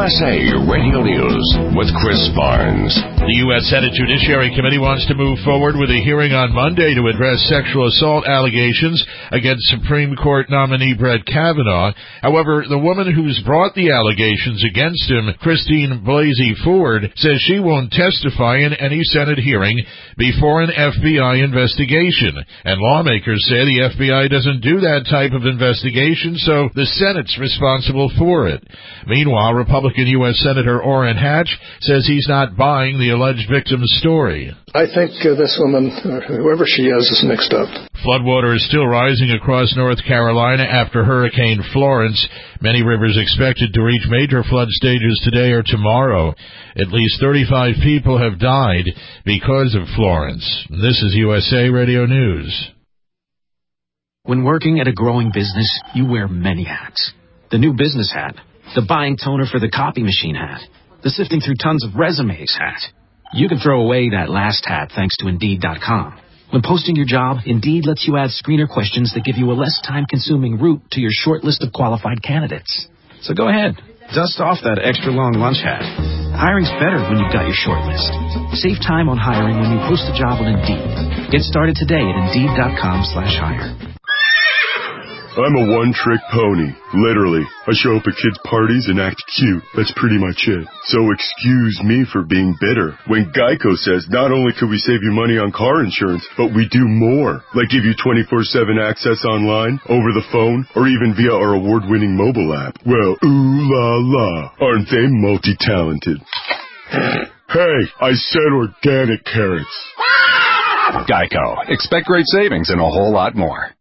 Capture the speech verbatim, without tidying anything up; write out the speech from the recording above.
S A Radio News with Chris Barnes. The U S Senate Judiciary Committee wants to move forward with a hearing on Monday to address sexual assault allegations against Supreme Court nominee Brett Kavanaugh. However, the woman who's brought the allegations against him, Christine Blasey Ford, says she won't testify in any Senate hearing before an F B I investigation. And lawmakers say the F B I doesn't do that type of investigation, so the Senate's responsible for it. Meanwhile, Republican U S Senator Orrin Hatch says he's not buying the alleged victim's story. I think uh, this woman, or whoever she is, is mixed up. Floodwater is still rising across North Carolina after Hurricane Florence. Many rivers expected to reach major flood stages today or tomorrow. At least thirty-five people have died because of Florence. This is U S A Radio News. When working at a growing business, you wear many hats. The new business hat, the buying toner for the copy machine hat, the sifting through tons of resumes hat. You can throw away that last hat thanks to Indeed dot com. When posting your job, Indeed lets you add screener questions that give you a less time-consuming route to your short list of qualified candidates. So go ahead, dust off that extra long lunch hat. Hiring's better when you've got your short list. Save time on hiring when you post a job on Indeed. Get started today at Indeed dot com slash hire. I'm a one-trick pony, literally. I show up at kids' parties and act cute. That's pretty much it. So excuse me for being bitter when Geico says not only could we save you money on car insurance, but we do more, like give you twenty-four seven access online, over the phone, or even via our award-winning mobile app. Well, ooh la la, aren't they multi-talented? Hey, I said organic carrots. Geico. Expect great savings and a whole lot more.